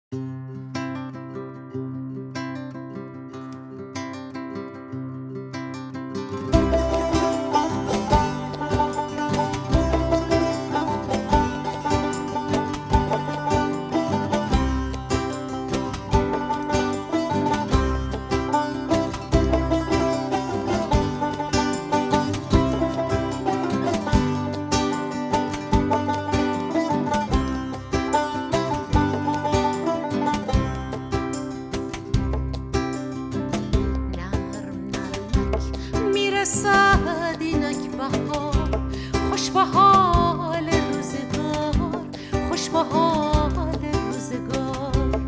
میرسد اینک بهار، خوش به حال روزگار، خوش به حال روزگار.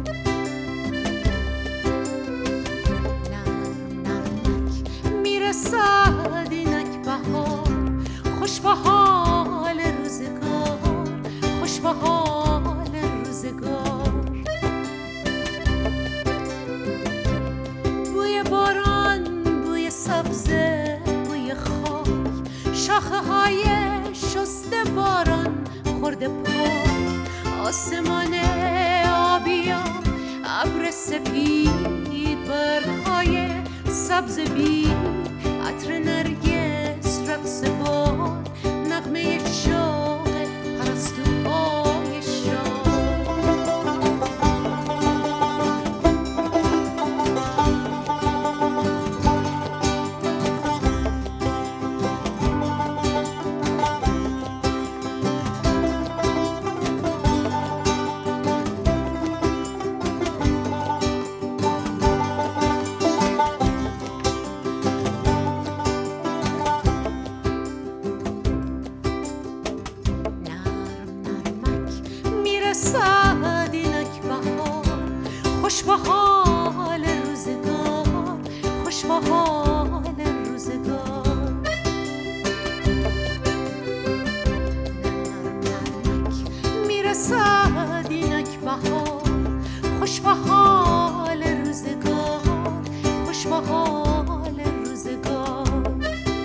نرم نرمک میرسد اینک بهار، خوش به حال روزگار، خوش به حال روزگار. بوی باران، بوی سبزه، بوی خاک، شاخه های شسته باران خورده پاک، آسمان آبیان، ابر سپید، برگ‌های سبز بید، عطر نرگس، رقص باد، نغمه شوق پرستوهای شاه. میرسد اینک بهار، خوش به حال روزگار، خوش به حال روزگار. نرمک میرسد اینک بهار، خوش به حال روزگار، خوش به حال روزگار.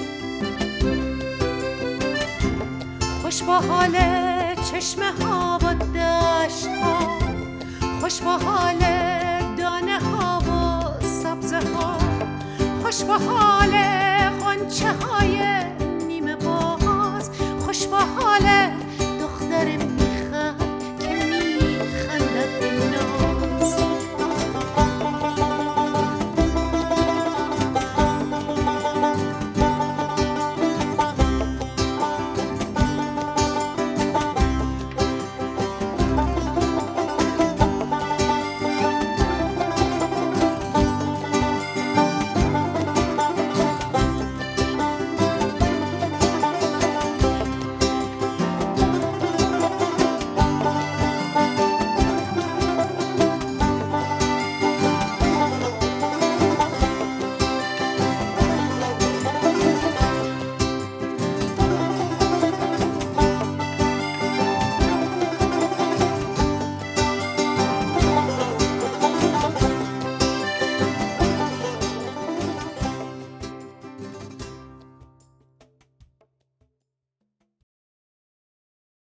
خوش به حال چشمه ها و دشت ها، خوش به حال دانه ها و سبزه ها، خوش به حال